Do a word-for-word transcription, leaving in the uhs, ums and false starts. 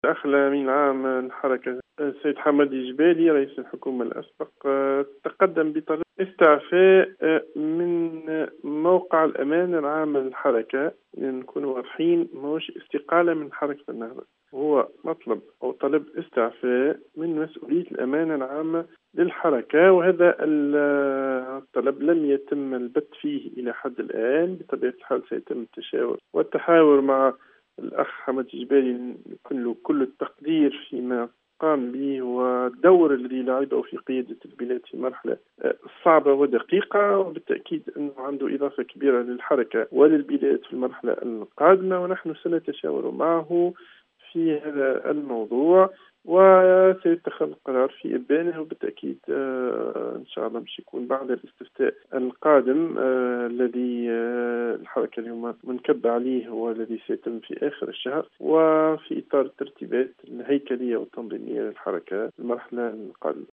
أخلى أمين عام الحركة السيد حمد الجبالي رئيس الحكومة الأسبق آه، تقدم بطلب استعفاء آه، من آه، موقع الأمان العام للحركة، لأن نكونوا واضحين ماهوش استقالة من حركة النهضة، هو مطلب أو طلب استعفاء من مسؤولية الأمانة العامة للحركة. وهذا الطلب لم يتم البت فيه إلى حد الآن. بطبيعة الحال سيتم التشاور والتحاور مع الأخ حمد الجبالي، يكون له كل التقدير فيما قام به والدور الذي لعبه في قيادة البلاد في مرحلة صعبة ودقيقة، وبالتأكيد أنه عنده إضافة كبيرة للحركة وللبلاد في المرحلة القادمة، ونحن سنتشاور معه في هذا الموضوع وسيتخذ القرار في إبانه. وبالتأكيد آه إن شاء الله باش يكون بعد الاستفتاء القادم آه الذي آه الحركة اليوم منكب عليه، هو الذي سيتم في آخر الشهر، وفي إطار الترتيبات الهيكلية والتنظيمية للحركة في المرحلة القادمة.